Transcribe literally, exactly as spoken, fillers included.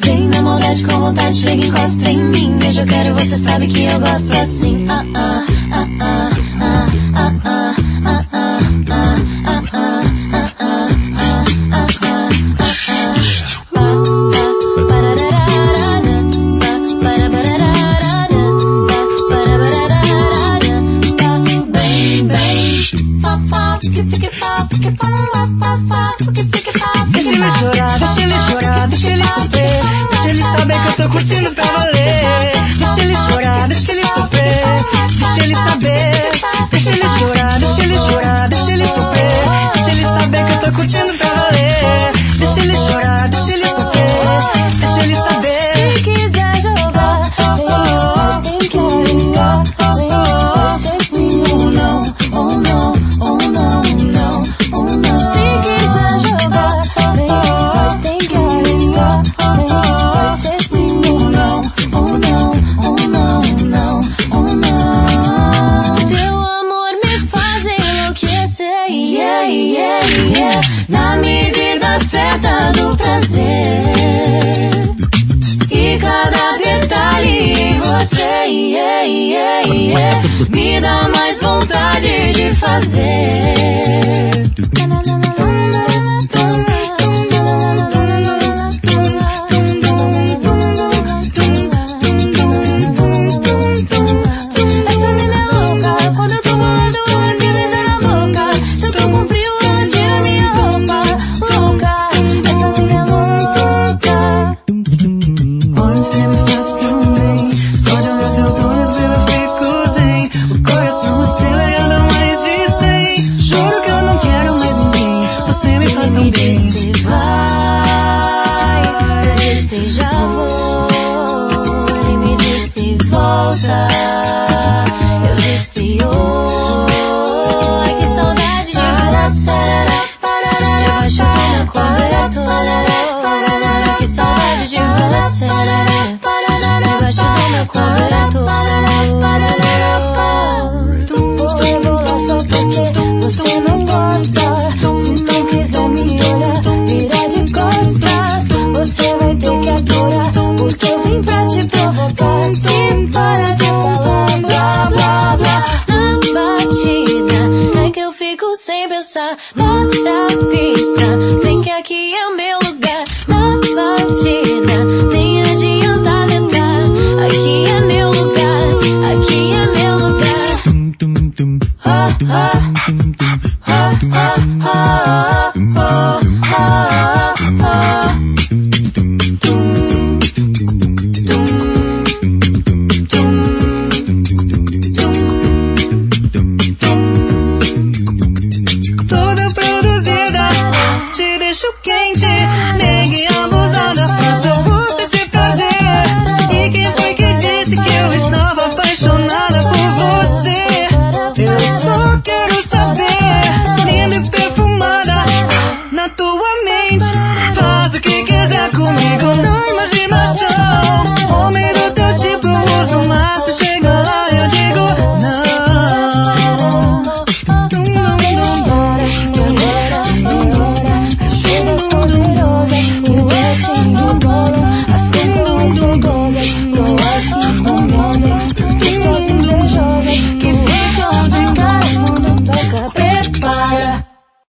Vem na maldade com vontade, chega e encosta em mim. Hoje eu quero, você sabe que eu gosto assim. Ah, ah, ah, ah, ah, ah, ah, ah, ah, ah, ah, ah. Deixa ele chorar, deixa ele chorar, deixa ele sofrer. Deixa ele saber que eu tô curtindo pra valer. Deixa ele chorar, deixa ele sofrer. Deixa ele saber. Deixa ele chorar, deixa ele chorar, deixa ele sofrer. Deixa ele saber que eu tô curtindo pra valer. Deixa ele chorar, deixa ele sofrer. Deixa ele saber. Se quiser jogar, vem, mas tem que arriscar. Vem, vai ser sim ou não, ou não, ou não, não, ou não. Se quiser jogar, vem, mas tem que arriscar. Vem, vai ser sim ou não, ou não, ou não, não, ou não. Teu amor me faz enlouquecer, yeah, yeah, yeah. Na medida certa do prazer. E cada detalhe em você, yeah, yeah, yeah, me dá mais vontade de fazer. Essa mina é louca, quando eu tô bolado, me beija na boca. Se eu tô com frio, ela tira minha roupa. Louca, essa mina é louca. Olha, você me faz tão bem. Só de olhar seus olhos, baby, eu fico zen. O coração acelerando mais de cem. Juro que eu não quero mais ninguém. Você me faz tão Me bem. disse vai, eu disse já vou. Ele me disse volta, eu disse oi. Que saudade de você, debaixo da cobertura. Que saudade de você, debaixo da cobertura. Vou rebolar só porque você não gosta. Se não quiser me olhar, vira de costas. Você vai ter que aturar, porque eu vim pra te provocar. E para de falar blá blá blá. Na batida é que eu fico sem pensar. Bota a pista, vem que aqui é o meu lugar. Na batida, nem adianta tentar. Aqui é meu lugar, aqui é meu lugar. Ah, ah, ah, ah, ah, ah, ah, ah. Toda produzida, te deixo quente, negue abusada, só você se perder. E quem foi que disse que eu estava apaixonada por você? Eu só quero saber, linda e perfumada, na tua mente.